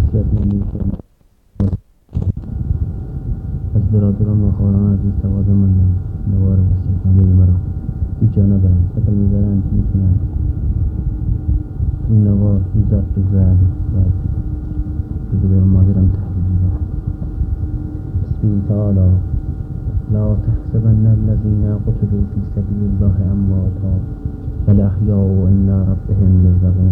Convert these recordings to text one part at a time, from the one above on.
وصیت‌نامه‌ای خود از برادران و خواهران عزیز تقاضا ماندم نوار وصیت‌نامه مرا هیچ جا نبرند. اگر میبرند میتونند این نوار ضبط بگذارند و به بدر مادرم تحویل بدهند. بسم تعالی لا تحسبن الذين قتلوا في سبيل الله امواتا بل احیاء عند ربهم یرزقون.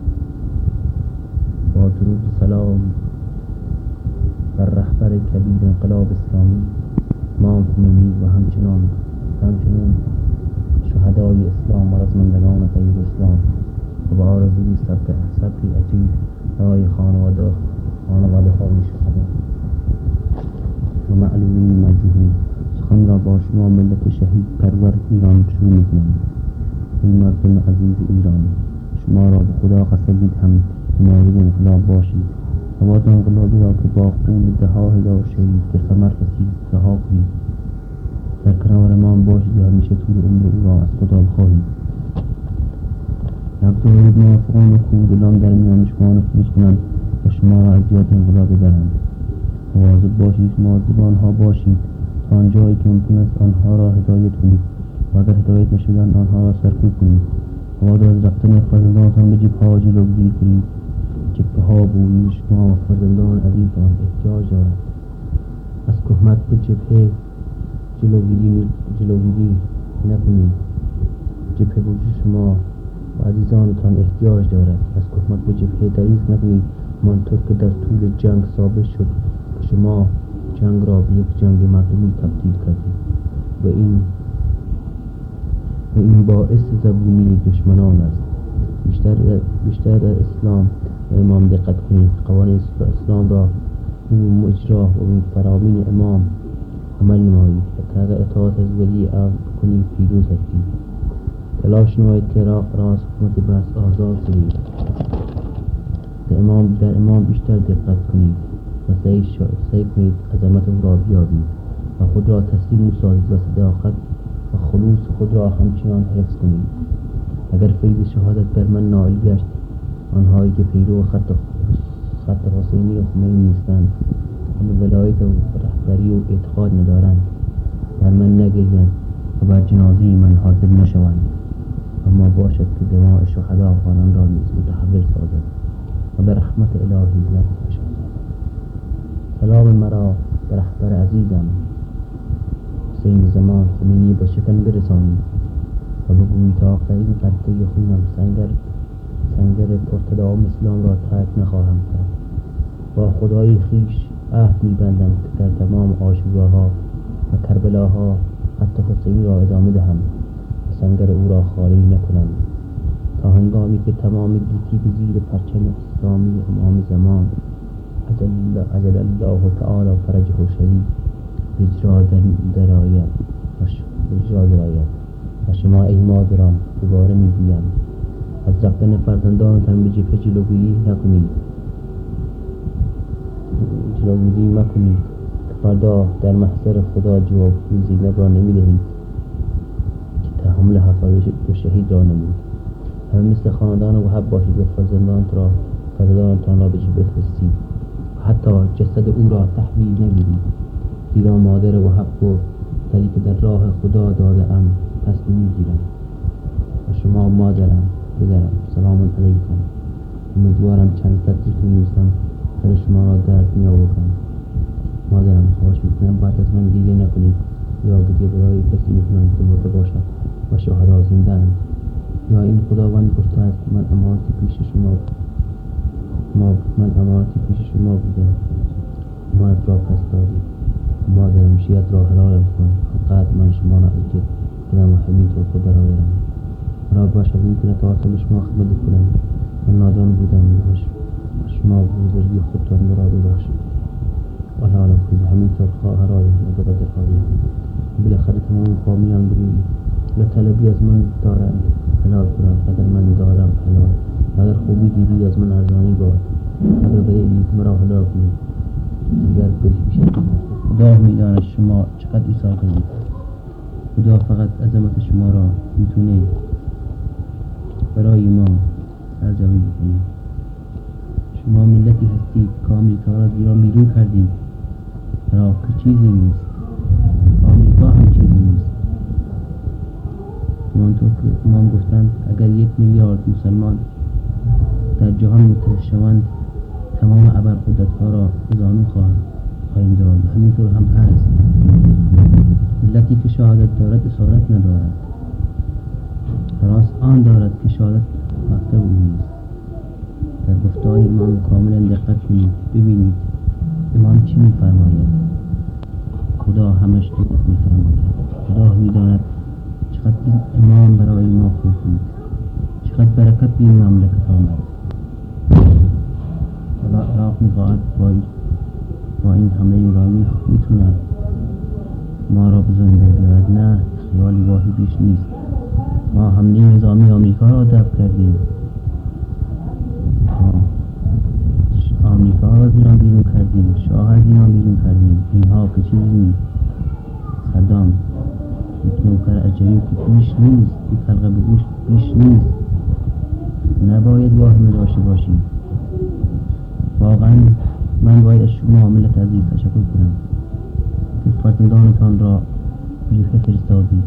با درود سلام بر رهبر کبیر انقلاب اسلامی امام خمینی و همچنین شهدای اسلام و رزمندگان غیر اسلام و با آرزوی صبری عجیل برای خانواده های شهدا و معلولین مجروحین. سخن را با شما ملت شهید پرور ایران شروع می‌کنم. این مردم عزیز ایران، شما را به خدا قسم می‌دهم حمایه انقلاب باشید. مواد انقلابی را که با خون ده‌ها هزار شهید به ثمر رسید رها کنید. در کنار امام باشید و همیشه طول عمر او را از خدا بخواهید. نگذارید موافقان کودلان در میان شما نفوذ کنند و شما را از یاد انقلاب ببرند. مواظب باشید، مواظب آنها باشید تا آنجایی که ممکن است آنها را هدایت کنید و اگر هدایت نشدند آنها را سرکوب کنید. مبادا از رفتن فرزندانتان به جبهه‌ها جلوگیری کنید. جبهه‌ها بوی شما و فرزندان عزیزتان احتیاج دارد. از تهمت به جبهه جلوگیری نکنید. جبهه بوی شما و عزیزانتان احتیاج دارد. از تهمت به جبهه دریغ نکنید، همانطور که در طول جنگ ثابت شد که شما جنگ را به یک جنگ مردمی تبدیل کردید و این باعث زبونی دشمنان است. بیشتر در اسلام و امام دقت کنید. قوانین اسلام را اجرا و به فرامین امام عمل نمایید. اگر اطاعت از ولی امر کنید پیروز هستید. تلاش نمایید که را از حکومت بس آزاد کنید. در امام بیشتر دقت کنید و سعی کنید عظمت او را بیابید و خود را تسلیم سازید و صداقت و خلوص خود را همچنان حفظ کنید. اگر فیض شهادت بر من نائل گشت، آنهایی که پیرو خط حسینی و خمینی نیستند و به ولایت و رهبری و اعتقاد ندارند بر من نگریند و بر جنازه من حاضر نشوند، اما باشد که دماء شهدا آنان را نیز متحول سازد و به رحمت الهی نزدشان سازد. سلام مرا به رهبر عزیزم حسین زمان خمینی با شکن برسانید و بگویید تا آخرین قطره خونم سنگر ارتدام اسلام را ترک نخواهم کرد. با خدای خویش عهد می‌بندم که در تمام عاشوراها و کربلاها خط حسین را ادامه دهم و سنگر او را خالی نکنم تا هنگامی که تمام گیتی به زیر پرچم اسلامی امام زمان عجل الله تعالی فرجه شریف اجرا درآید و شما ای مادران دوباره میگویم از رفتن فرزندانتان به جبهه جلوگیری مکنید که فردا در محضر خدا جواب زینب را نمیدهید که تحمل حفاظت دو شهید را نمود. همه مثل خاندان وهب باشید و فرزندانتان را به جبهه بفرستید و حتی جسد او را تحویل نگیرید، زیرا مادر وهب گفت سری که در راه خدا داده ام پس نمیگیرم. و شما مادرم پدرم سلام علیکم. امیدوارم چند سطری که می‌نویسم سر شما را درد می‌آورم. مادرم خواهش می‌کنم بعد از من گریه نکنید یا گریه برای کسی می‌کنم که مرده باشد و شهدا زنده اند. یا این خداوند گفته است من امانتی پیش شما بودم، امانت را پس دادی. مادرم شیعت را حلالم کن، فقط من شما را اجد بدم و همینطور که برادرم مرا باشد می‌کند تا به شما خدمت کنم. من نادان بودم و شما بزرگی خودتان مرا ببخشید و حلالم کنید، همینطور خواهرایم و برادرهایم. بالاخره تمام قومیان بگویید یا طلبی از من دارند حلال کنم، اگر من دارم حلال، اگر خوبی دیدید از من ارزانی باد، اگر بدید مرا حلال کنید. دیگر بهیشت خدا میداند شما چقدر ایثار کنید. خدا فقط عظمت شما را میتونه برای ما سرجامی بکنید. شما ملتی هستید آمریکا را از ایران بیرون کردیم. عراق که چیزی نیست، آمریکا هم چیزی نیست. همانطور که امام گفتند اگر 1 میلیارد مسلمان در جهان متحد شوند تمام ابرقدرت‌ها را به زانو خواهیم داد. همینطور هم هست. ملتی که شهادت دارد اسارت ندارد. راست آن دارد که شهادت وقت او نیست. در گفتار امام کاملا دقت کنید، ببینید امام چی می‌فرماید. خدا همش درست می‌فرماید. خدا می‌داند چقدر این امام برای ما خوب بود، چقدر برکت به این مملکت آمد. حالا عراق می‌خواهد با این حمله ایرانی میتونه ما را به زنده بیاورد. نه، خیالی واهی بیش نیست. ما حمله نظامی آمریکا را دفع کردیم. آمریکا را از ایران بیرون کردیم، شاه از ایران بیرون کردیم. اینها که چیزی نیست. صدام یک نوکر عجیب که بیش نیست، یک حلقه به گوش بیش نیست. نباید واهمه داشته باشیم. واقعا من باید از شما ملت عزیز تشکر کنم که فرزندانتان را به جبهه فرستادید.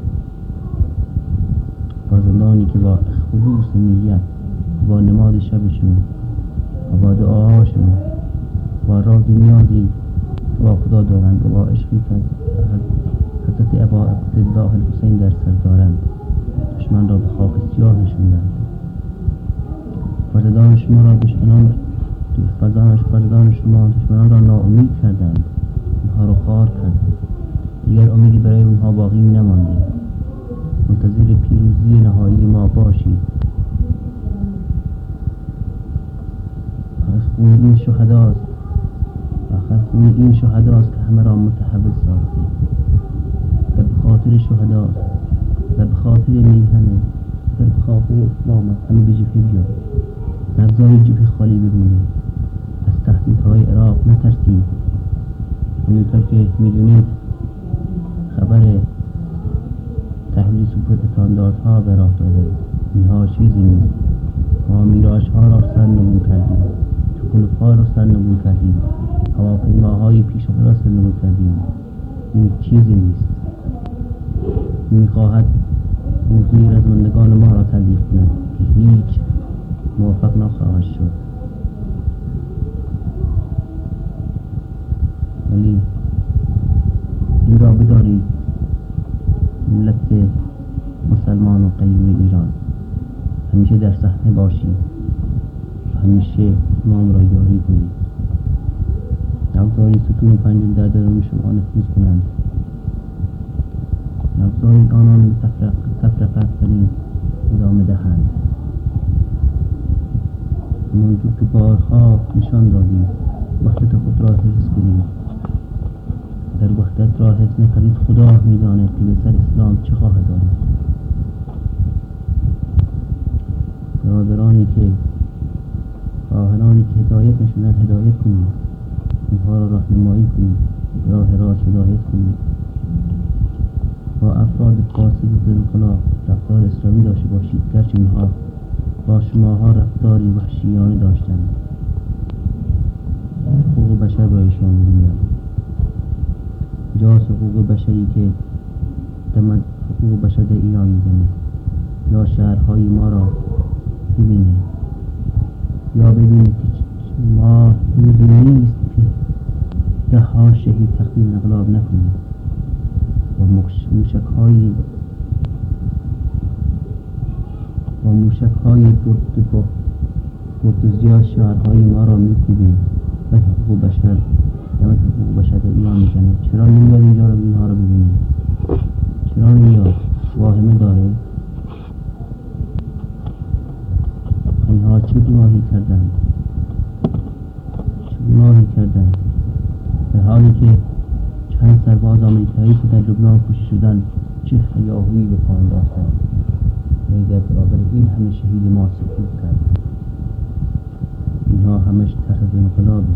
فرزندانی که با خلوص نیت، با نماز شبشون و با دعاهاشون، با راز نیازی که با خدا دارند و با عشقی که حضرت ابا عبدالله الحسین در سر دارند، دشمن را به خاک سیاه نشوندند. فرزندان شما را فرزندان شما دشمنان را ناامید کردند، اونها را خوار کردند. دیگر امیدی برای اونها باقی نمانده. منتظر پیروزی نهایی ما باشید. خون این شهداست، آخر خون این شهداست که همه را متحول ساخته. و به خاطر شهداست و به خاطر میهنه و به خاطر اسلام همه به جبهه بیاد. نبضای جبهه خالی بمونه. از تهدیدهای عراق نترسید. همونطور که میدونید خبر تحویل سوپرستانداردها به راه داده. اینها چیزی نیست. ما میراشها را سرنگون کردیم، تکلفها را سرنگون کردیم، هواپیماهای پیشرفته را سرنگون کردیم. این چیزی نیست. میخواهد موضوعی رزمندگان ما را تلقیح کند که هیچ موفق نخواهد شد. ولی این را بدارید ملت مسلمان و قیم ایران، همیشه در صحنه باشید، همیشه امام را یاری کنید. نبضای ستون پنجم در درون شما نفوذ کنند. نبضای آنان به تفرقت کنید ادامه دهند. همانجور که بارها نشان دادید وحدت خود را حفظ کنید. در وحدت را حفظ نکنید خدا می‌داند که به سر اسلام چه خواهد آمد. برادرانی که خواهرانی که هدایت نشدن هدایت کنید، اونها را راهنمایی کنید، راه راست هدایت کنید. با افراد فاسد ضدانقلاب رفتار اسلامی داشته باشید، گرچه اونها با شماها رفتاری وحشیانه داشتند. حقوق بشر برایشان میگویم. جاست حقوق بشری که حقوق بشر در ایران میزنه، یا شهرهای ما را ببینه، یا ببینه که ما روزی نیست که 10 شهید تقدیم انقلاب نکنیم و موشک‌های بردوزیا شهرهای ما را میکوبیم و حقوق بشر در ایران میزنه. چرا نمیاد اینجا رو اینها رو ببینیم؟ چرا نمیاد؟ واهمه داره؟ اینها چه گناهی کردند؟ در حالی که چند سرباز آمریکایی که در لبنان کشته شدند چه هیاهویی به پا انداختند. یعنی در برابر این همه شهید ما سکوت کردند. اینها همش ترس از انقلابی،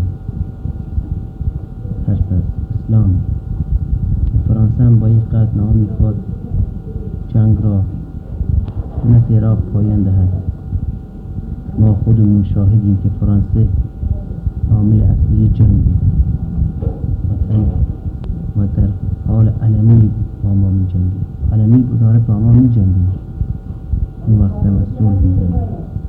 ترس از اسلام. فرانسه هم با یک قطعنامه میخواد جنگ را سنت عراق پایان دهد. ما خودمون شاهدیم که فرانسه عامل اصلی جنگی و در حال علنی با ما می جنگی، علنی داره با ما می جنگی. این وقت هم از صلح می زنی.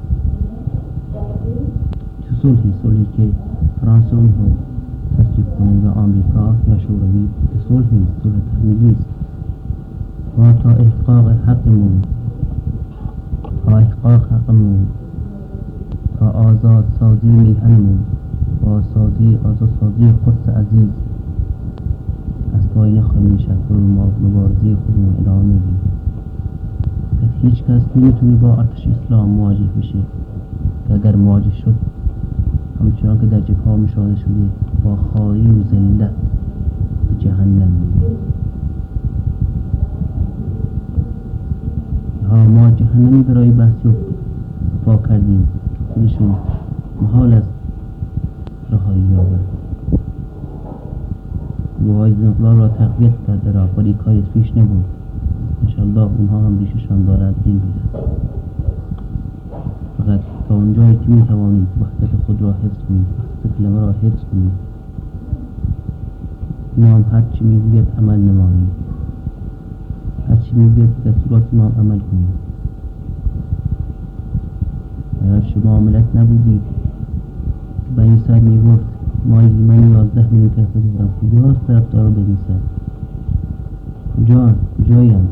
چه صلحی که فرانسه اونها تصدیق کنه یا آمریکا یا شوروی، که صلح نیست، صلح تحمیلی است. ما تا احقاق حقمون، تا آزاد سازی میهنمون، با آزاد سازی قدس عزیز از پای نخواهیم نشست و مبارزه خودمون ادامه میدیم. هیچ کس نمیتونه با ارتش اسلام مواجه بشه که اگر مواجه شد همچنان که در جبهه مشاهده شده با خواری و ذلت به جهنم میره. ما جهنمی برای بحثی پا کردیم خودشون محال است رهایی یابند. گروه‌های انقلاب را تقویت کرده را ولی کاری پیش نبود. انشالله اونها هم ریششان دارد نمیرد. فقط تا اونجایی که میتوانید وحدت خود را حفظ کنید، وحدت کلمه را حفظ کنید. امام هرچی میگوید عمل نمایید، هرچی میگوید دستورات امام عمل کنید. اگر شما ملت نبودید که بنی سعد میگفت من 11 میلیون طرف بودم، کجاست طرفدار بنی سعد؟ کجایند؟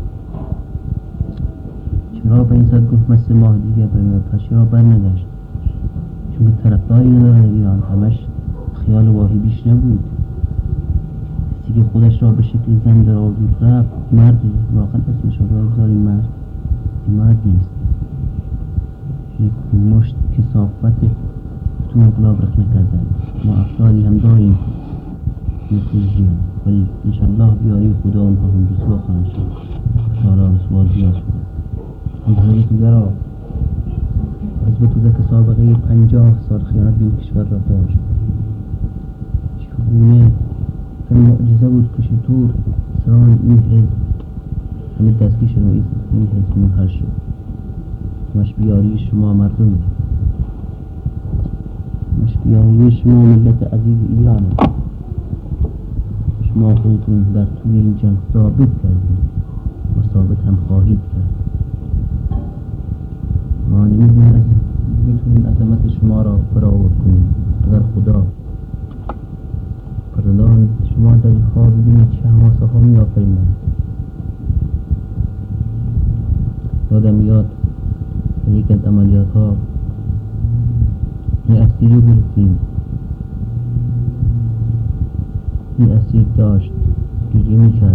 چرا بنی سعد گفت من 3 ماه دیگه برمیاد؟ پس چرا برنگشت؟ چون که طرفداری ندارن ایران، همش خیال واهی بیش نبود. کسی که خودش را به شکل زن در آورد رفت مردی، واقعا اسمش را بگذاریم مرد، این مرد نیست. یک مشت کثافت تو انقلاب رخ نکردن. ما افرادی هم داریم نفوذی هم، ولی انشالله بیاری خدا اونها هم رسوا خواهند شد. سالا رسوا زیاد شد. حزب توده را حزب توده که سابقه 50 سال خیانت به این کشور را داشت، چگونه معجزه بود که چطور سران این حزب همه دستگیر شد و این حزب منحل شد. همش بیاری شما مردمه، همش بیاری شما ملت عزیز ایرانه. شما خودتون در طول این جنگ ثابت کردید و ثابت هم خواهید کرد. ما نمیتونیم عظمت شما را برآورد کنیم اگر خدا پردان شما در این خواب ببینید چه حماسه ها می آفرینند. یادم میاد یک از عملیات ها این اسیر رو گرفتیم. این اسیر داشت گریه می کرد.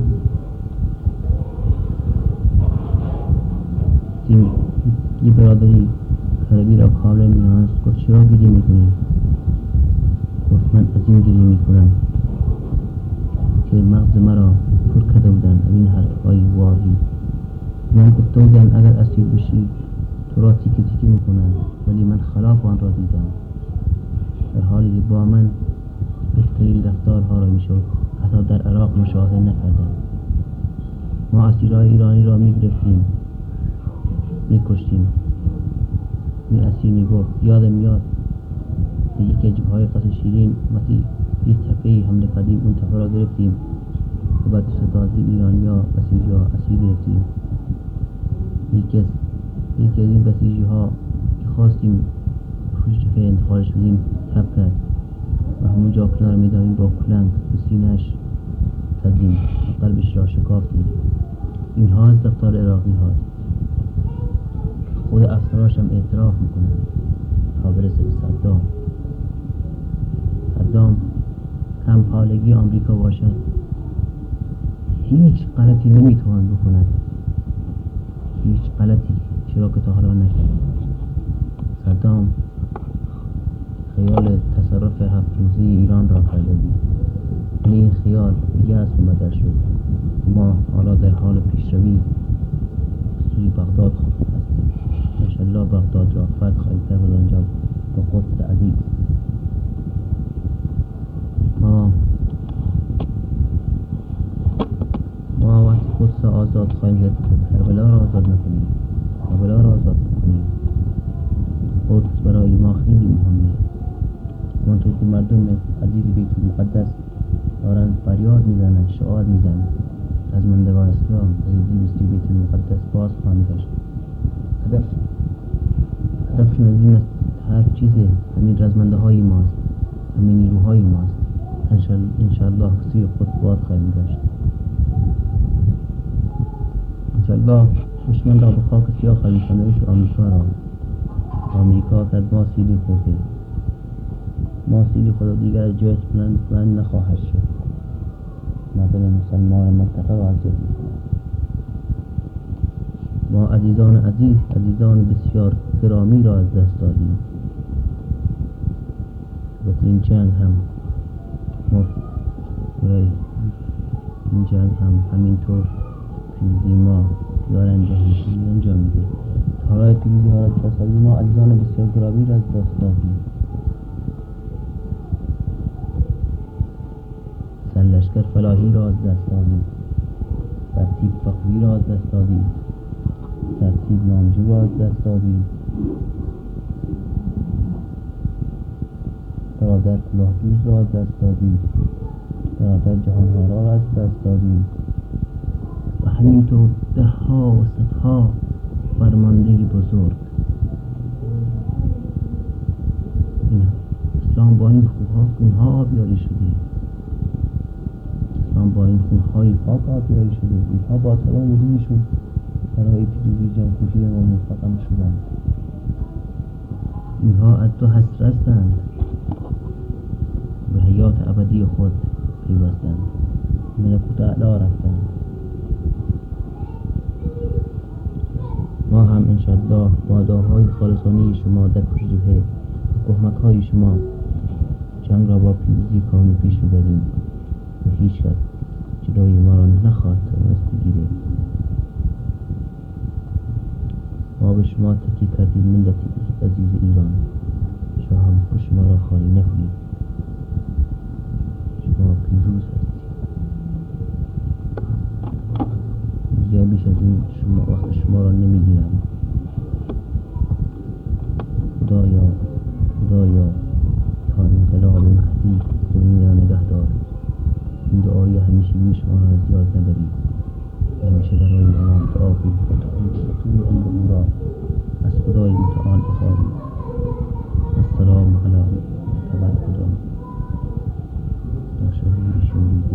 یه برادری کربی را کاملا میانست، گفت چرا گریه می کنی؟ گفت من از این گریه می کنم که مغز مرا پر کرده بودن از این حرفهای واهی. من گفته بودن اگر اسیر بشی تو را تیکه تیکه می کنن، ولی من خلاف آن را دیدم، در حالی که با من بهترین رفتارها را میشد حتی در عراق مشاهده نکردم. ما اسیرهای ایرانی را می گرفتیم، می کشتیم. این اسیر می گفت یادم میاد یکی از جبهه‌های قصر شیرین وقتی یک تپه‌ای حمله کردیم، اون تپه را گرفتیم و بعد صدازی ایرانیا اسیر گرفتیم. یکی از این بسیجی ها که خواستیم پشت جبهه انتقالش بدیم تپ کرد و همونجا کنار میدانیم با کلنگ به سینه‌اش زدیم و قلبش را شکافتیم. اینها از رفتار عراقی هاست. خود افسراش هم اعتراف میکنن تا برسه به صدام کم پالگی آمریکا باشد هیچ غلطی نمیتوان بکند، هیچ غلطی، چرا که تا حالا نکرد. صدام خیال تصرف 7 روزه ایران را کرده بود، ولی این خیال یأس و بدل شد. ما حالا در حال پیشروی سوی بغداد هستیم. انشالله بغداد را فتح خواهیم کرد و آنجا به قدس عزیز. ما وقتی قدس آزاد خواهیم کرد، کربلا را آزاد نکنیم، کربلا را آزاد کنیم. قدس برای ما خیلی مهمه. مردم عزیز بیت المقدس دارن فریاد میزنن، شعار میزنن رزمندگان اسلام زودی بیت المقدس باز خواهند گشت. هدفشون از این است، هر چیزه همین رزمنده های ماست، همین نیروهای ماست. انشاءالله سوی خود باز خواهیم گشت. انشاءالله دشمن را به خاک سیاه خواهیم کند. آمریکا که از ما سیلی خورده، ما سیلی خود دیگر از جایش بلند نخواهد شد. مردم مسلمان منطقه را اذیت می‌کند. ما عزیزان بسیار گرامی را از دست دادیم. و این جنگ هم همینطور پیروزی ما داره انجام میده. تارای پیروزی ها را دست دادیم. ما عزیزان بسیار گرامی را از دست دادیم. سرلشکر فلاحی را از دست دادیم. ترتیب فقوی را از دست دادیم. ترتیب نامجو را از دست دادیم. برادر کلاهدوز را از دست دادیم. برادر جهان‌آرا را از دست دادیم. و همینطور ده ها و صدها فرمانده بزرگ. اسلام با این خونها آبیاری شده. اسلام با این خونهای پاک آبیاری شده. اینها با تمام وجودشون برای پیروزی جنگ کوشیدن و موفقم شدند. اینها از تو حسرتند، به حیات ابدی خود پیوستند، ملکوت اعلی رفتند. ما هم انشاءالله با دعاهای خالصانه شما در جبهه و کمک‌های شما جنگ را با پیروزی کامل پیش می‌بریم و هیچ کس جلوی ما را نخواهد توانست بگیره. ما به شما تکیه کردیم، ملت عزیز ایران. شما را خالی نکنید. شما پیروز هستید. دیگر بیش از این وقت شما را نمیگیرم. خدایا تا انقلاب مهدی زمین را نگه دار. این دعای همیشگی شما را از یاد نبرید. همیشه برای امام دعا کنید و طول عمر او را از خدای متعال بخوانید. السلام علیکم تبع خدا تا شهید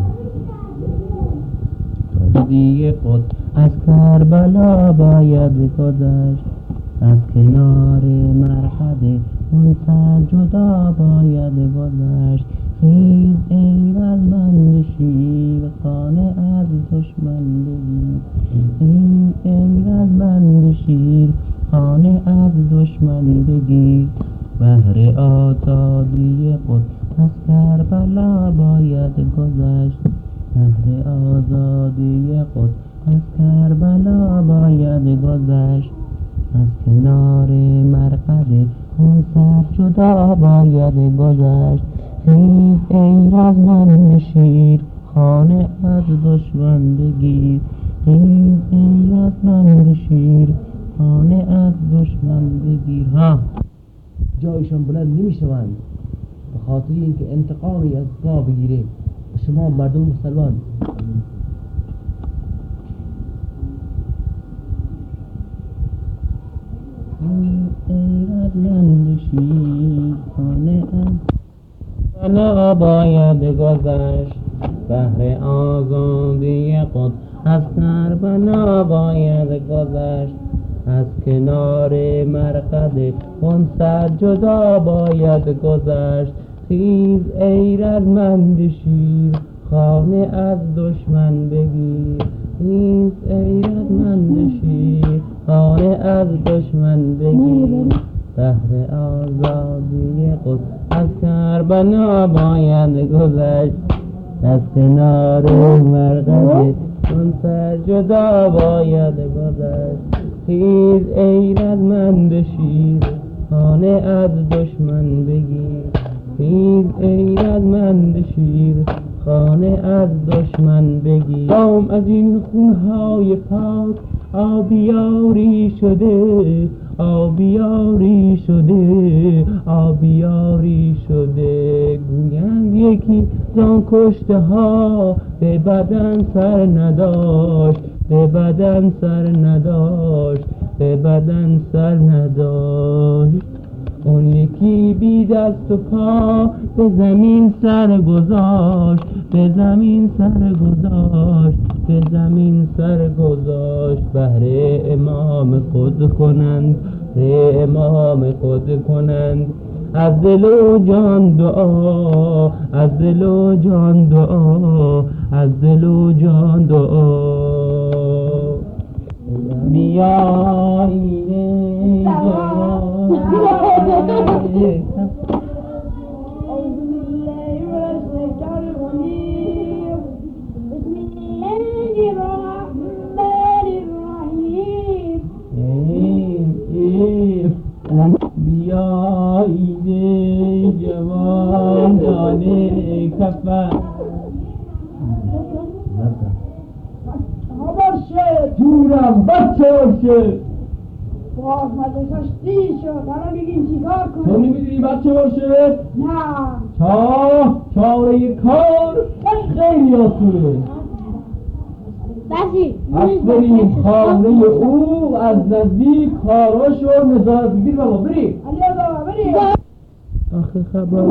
شوریده خود از کربلا باید گذشت، از کنار مرقد اون سر جدا باید گذشت. خیز ای رزمنده شیر خانه از دشمن بگیر. خیز ای رزمنده شیر خانه از دشمن بگیر. بهر آزادی خود از کربلا باید گذشت. بهر آزادی خود از کربلا باید گذشت. از کنار مرقد اون سر جدا باید گذشت. خیز ای رزمنده شیر خانه از دشمن بگیر. خیز ای رزمنده شیر خانه از دشمن بگیر. جایشان بلند نمیشوند به خاطر اینکه انتقامی از ما بگیره. شما مردم مسلمان ای رزمنده شیر خانه از بلا باید گذشت. بهر آزادی خود از کربلا باید گذشت. از کنار مرقد اون سر جدا باید گذشت. خیز ای رزمنده شیر خانه از دشمن بگیر. خیز ای رزمنده شیر خانه از دشمن بگیر. بهر آزادی خود از کربلا باید گذشت. از کنار مرقد اون سر جدا باید گذشت. خیز ای رزمنده شیر خانه از دشمن بگیر. خیز ای رزمنده شیر خانه از دشمن بگیر. قوم از این خونهای پاک آبیاری شده، آبیاری شده، آبیاری شده. گویند یکی زان کشته ها به بدن سر نداشت، به بدن سر نداشت، به بدن سر نداشت. اون یکی بی دست و پا به زمین سر گذاشت، به زمین سر گذاشت، به زمین سر گذاشت. بهر امام خود کنند، به امام خود کنند. از دل و جان دعا، از دل و جان دعا، از دل و جان دعا. بیا این جوان بیایید جوانان کفن. جونم بچه باشه باز مدرسش دیر شد. الان بگیم چیکار کنیم؟ تو نمیدونی بچه باشه؟ نه. چاره کار خیلی آسونه. پس بریم خانه او، از نزدیک کاراشو نظارت بگیر. بابا بریم. علی آقا بریم. آخه خبر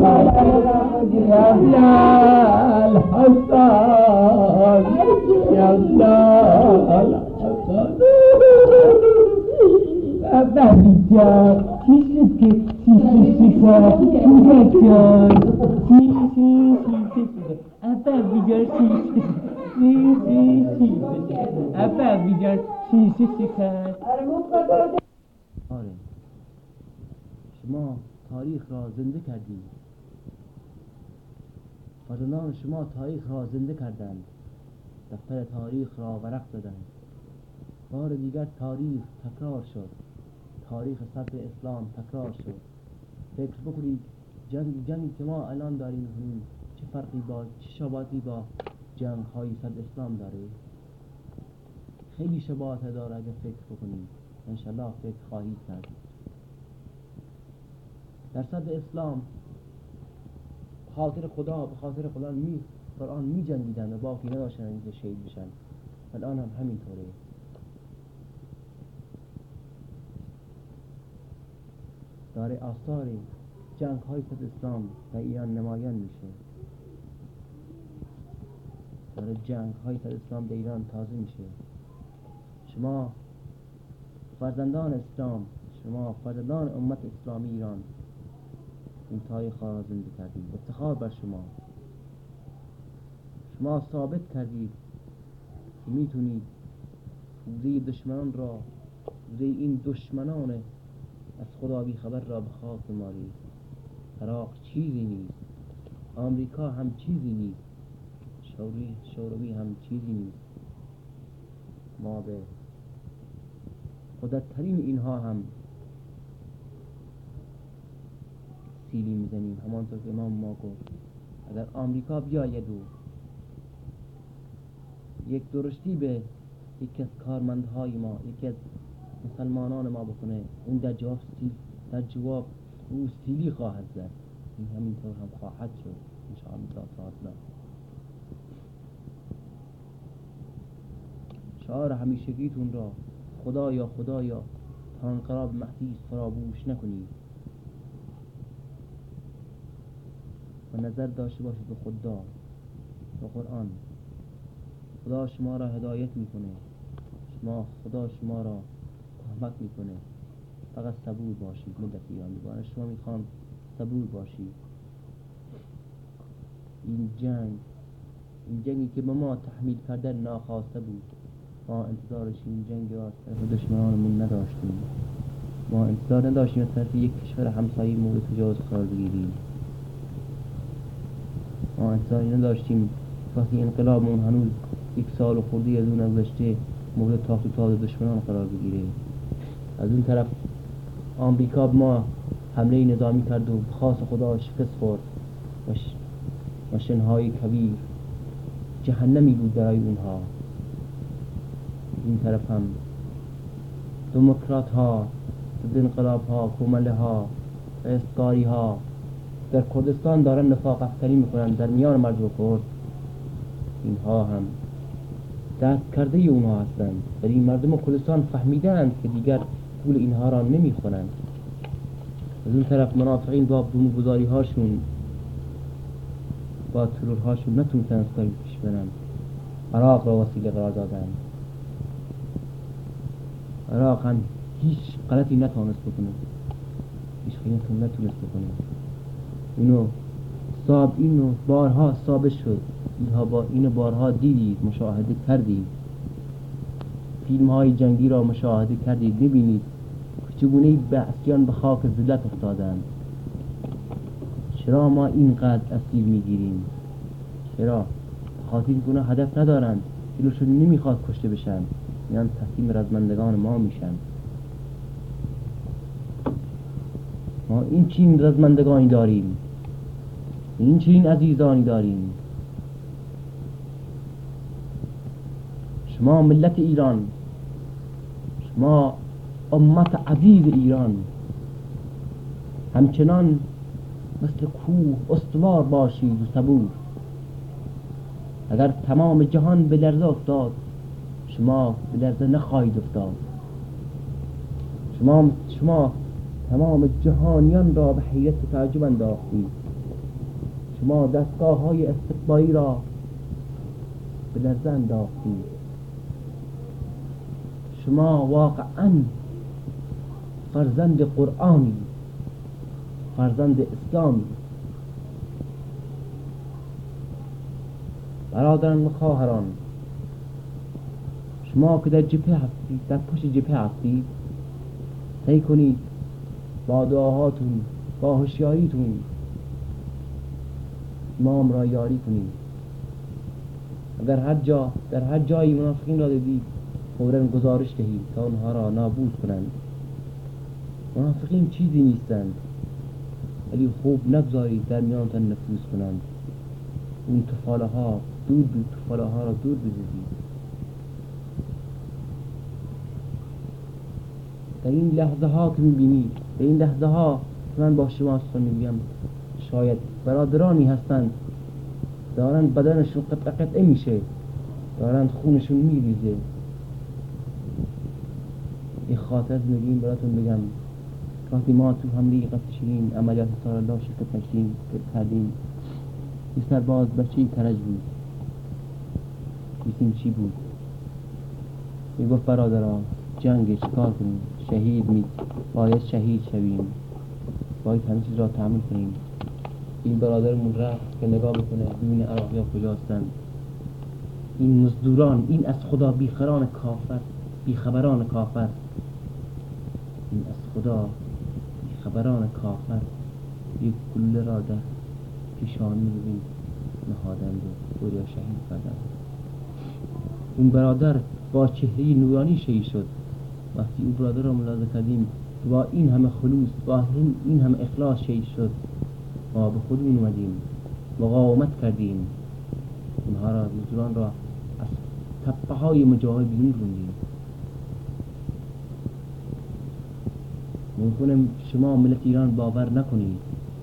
یبلال حسن، یبلال حسن. بابیجان چی شد که چی کرد؟ بابیجان چی شد؟ بابیجان بابیجان چی کرد؟ آره، شما تاریخ را زنده کردید. فرزندان شما تاریخ را زنده کردند، دفتر تاریخ را ورق زدند. بار دیگر تاریخ تکرار شد، تاریخ صدر اسلام تکرار شد. فکر بکنید جنگی که ما الان داریم چه فرقی با، چه شباهتی با جنگ های صدر اسلام داره؟ خیلی شباهت داره. اگه فکر بکنید انشالله فکر خواهید کرد. در صدر اسلام به خاطر خدا قرآن می جنگیدن و باقی نداشتن اینکه شهید بشن. الان هم همینطوره. داره آثار جنگ های صدر اسلام در ایران نمایان میشه. داره جنگ های صدر اسلام در ایران تازه میشه. شما فرزندان اسلام، شما فرزندان امت اسلامی ایران این تاریخ را زنده کردید. افتخار بر شما. شما ثابت کردید که میتونید روزه دشمنان را، روزه این دشمنان از خدا بی خبر را به خاک بمالید. عراق چیزی نیست، آمریکا هم چیزی نیست، شوروی هم چیزی نیست. ما به قدرت‌ترین اینها هم سیلی میزنیم. همانطور که امام ما گفت اگر آمریکا بیاید و یک درشتی به یکی از کارمندهای ما، یکی از مسلمانان ما بکنه، اون در جواب او سیلی خواهد زد. این همینطور هم خواهد شد انشاءالله تعالی. شعار همیشگیتون را خدایا خدایا تا انقلاب مهدی فراموش نکنید و نظر داشته باشید به خدا و قرآن. خدا شما را هدایت میکنه، خدا شما را کمک میکنه. فقط صبور باشید. ملت ایران شما میخوام صبور باشید. این جنگی که به ما تحمیل کردن ناخواسته بود. ما انتظارش این جنگ را از طرف دشمنانمون نداشتیم. ما انتظار نداشتیم از طرف یک کشور همسایه مورد تجاوز قرار بگیریم. ما انتظاری نداشتیم وقتی انقلابمون هنوز 1 سال و خورده از اون گذشته مورد تاخت و تاز دشمنان قرار بگیره. از اون طرف آمریکا به ما حمله نظامی کرد و خاص خدا شکست خورد و شنهای کبیر جهنمی بود برای اونها. این طرف هم دموکرات ها، ضد انقلاب ها، کومله ها، استقاری ها در کردستان دارن نفاق افکنی میکنن در میان مردم کرد، اینها هم دست کرده اونها هستند. ولی مردم کردستان فهمیدند که دیگر پول اینها را نمیخورند. از اون طرف منافقین با بمبگذاری هاشون، با ترور هاشون نتونستن از کاری پیش برن. عراق را وسیله قرار دادن. عراق هم هیچ غلطی نتونست بکنه، هیچ خیانتی نتونست بکنه. اینو بارها ثابت شد. اینو بارها دیدید، مشاهده کردید، فیلم های جنگی را مشاهده کردید، میبینید چگونه بعثیان به خاک ذلت افتادند. چرا ما اینقدر اسیر میگیریم؟ چرا؟ خاطر اینکه هدف ندارند، دلشون نمیخواد کشته بشن، میان تسلیم رزمندگان ما میشن. ما این چین رزمندگانی داریم، این چین عزیزانی داریم. شما ملت ایران، شما امت عزیز ایران، همچنان مثل کوه استوار باشید و صبور. اگر تمام جهان به لرزه افتاد، شما به لرزه نخواهید افتاد. شما تمام جهانیان را به حیرت و تعجب انداختید. شما دستگاه های استقبالی را به لرزه انداختید. شما واقعاً فرزند قرآنی، فرزند اسلامی. برادران و خواهران، شما که در جبهه هستید، در پشت جبهه هستید، سعی کنید با دعاهاتون، با هوشیاریتون امام را یاری کنید. اگر در هر جایی منافقین را دیدید، فوراً گزارش دهید تا آنها را نابود کنند. منافقین چیزی نیستند، ولی خوب نگذارید در میانتان نفوذ کنند. اون تفاله ها را دور بزنید. در این لحظه ها که میبینید، در این لحظه ها من با شما میگم، شاید برادرانی هستند دارن بدنشون قطعه میشه، دارن خونشون میریزه. یه خاطر میگیم براتون بگم. وقتی ما تو حمله قطشین عملیات سال الله شرکت کردیم، یه سرباز بچه‌ای کرج بود. گفتیم چی بود؟ میگفت برادران، جنگ چیکار کنیم؟ باید شهید شویم، باید همه چیز را تحمل کنیم. این برادرمون رفت که نگاه بکنه ببینه عراقی ها کجا هستند. این مزدوران، این از خدا بیخبران کافر، این از خدا بیخبران کافر یک گله را در پیشانی ببین نهادند و گویا شهید کردند. اون برادر با چهره نورانی شهید شد. وقتی اون برادر را ملاحظه کردیم با این همه خلوص، با این همه اخلاص شهید شد، ما به خودمون اومدیم، مقاومت کردیم، اونها را، مزدوران را از تپه های مجاهد بیرون روندیم. ممکنه شما ملت ایران باور نکنید،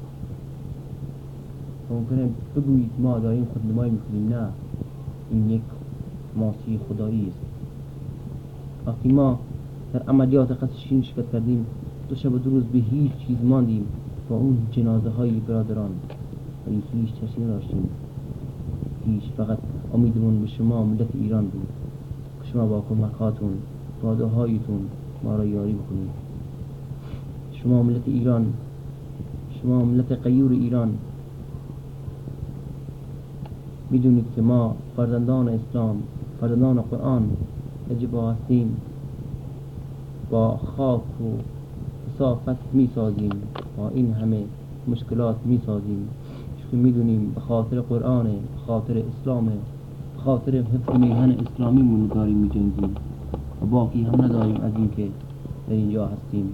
ممکنه بگویید ما داریم خودنمایی میکنیم. نه، این یک معصیه خدایی است. وقتی ما در عملیات قطشین شرکت کردیم، 2 شب و 2 روز به هیچ چیز ماندیم با اون جنازه های برادران، ولی هیچ چیزی نداشتیم. هیچ، فقط امیدمون به شما ملت ایران بود که شما با کمکاتون، با دعاهایتون ما را یاری بکنید. شما ملت ایران، شما ملت غیور ایران، میدونید که ما فرزندان اسلام، فرزندان قرآن یجب هستیم، با خاک و کثافت میسازیم، با این همه مشکلات میسازیم، چون میدونیم به خاطر قرآن، به خاطر اسلام، به خاطر حفظ میهن اسلامیمون داریم میجنگیم و باقی هم نداریم از این که در اینجا هستیم.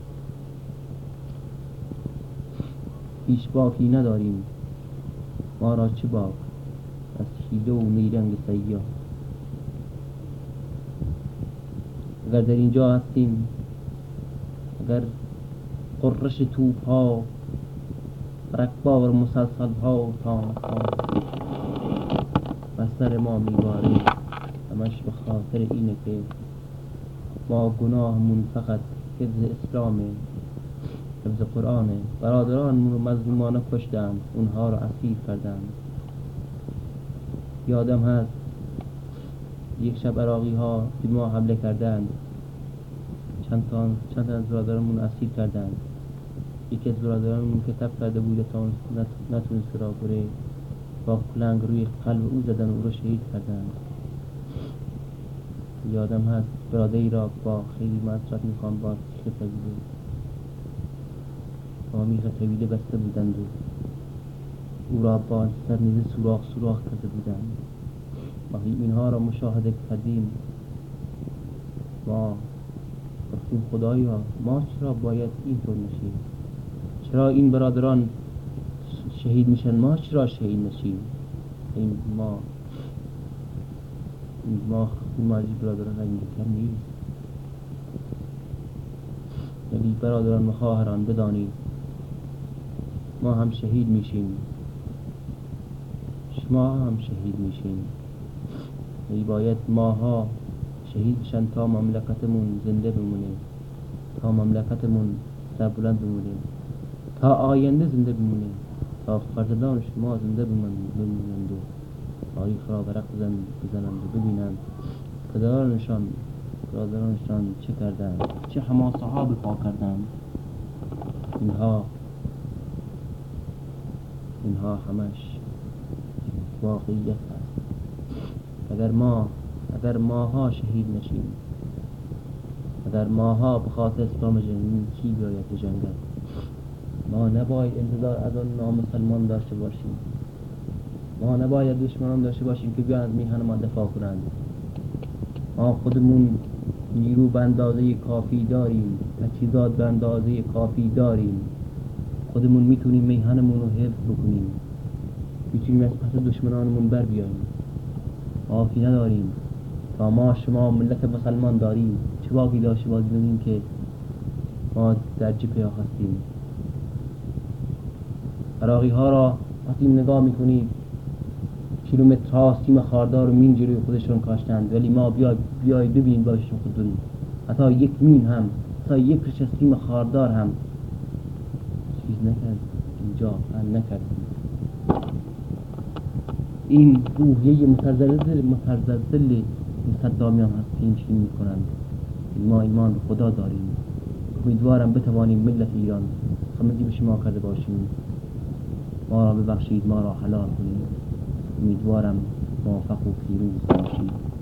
هیچ باکی نداریم. ما را چه باک از حیله و نیرنگ سیاه. اگر در اینجا هستیم اگر قررش توپ ها رکبار مسلسل ها تا بستر ما میباره، همش به خاطر اینه که ما گناهمون فقط حفظ اسلامه، حفظ قرآنه. برادرانمون رو مظلومانه کشتن، اونها رو اسیر کردن. یادم هست یک شب عراقی ها به ما حمله کردند، چند تا از برادرانمون اسیر کردند. یکی از برادرانمون که تب کرده بود تا نتونست را بره، با کلنگ روی قلب او زدن و او را شهید کردند. یادم هست برادری را با خیلی معذرت میخوام با میخ طویله با میخ طویله بسته بودند و او را با سرنیزه سوراخ کرده بودند. وقتی اینها را مشاهده کردیم ما گفتیم خدایا ما چرا باید اینطور نشیم؟ چرا این برادران شهید میشن ما چرا شهید نشیم؟ ما از این برادران این کم نیست. یعنی برادران و خواهران بدانید ما هم شهید میشیم، شما هم شهید میشین. یعنی باید ماها شهید بشن تا مملکتمون زنده بمونه، تا مملکتمون سربلند بمونه، تا آینده زنده بمونه، تا فرزندان شما زنده بمونند و تاریخ را ورق بزنند و ببینند پدرانشان چه کردند، چه حماسه ها به پا کردند. اینها همش واقعیت است. اگر ماها شهید نشیم، اگر ماها به خاطر اسلام جنگیم کی باید بجنگد؟ ما نباید انتظار از آن نامسلمان داشته باشیم، ما نباید دشمنان داشته باشیم که بیان از میهن ما دفاع کنند. ما خودمون نیرو به اندازه کافی داریم، تجهیزات به اندازه کافی داریم، خودمون میتونیم میهنمون رو حفظ بکنیم، میتونیم از پس دشمنانمون بر بیاییم. باقی نداریم تا ما شما ملت مسلمان داریم، چه باقی داشته باشیم که ما در جبهه هستیم. عراقی ها را وقتی نگاه میکنید کیلومترها سیم خاردار و مین جلوی خودشون کاشتند، ولی ما بیای ببینید باشون خودتون حتی یک مین هم، حتی یک ریشه سیم خاردار هم چیز نکرد، اینجا هم نکردیم. این روحیه متزلزل صدامیان هستیم چی میکنند. ما ایمان به خدا داریم، امیدوارم بتوانیم ملت ایران خدمتی به شما کرده باشیم، ما را ببخشید، ما را حلال کنید. امیدوارم موفق و پیروز باشید.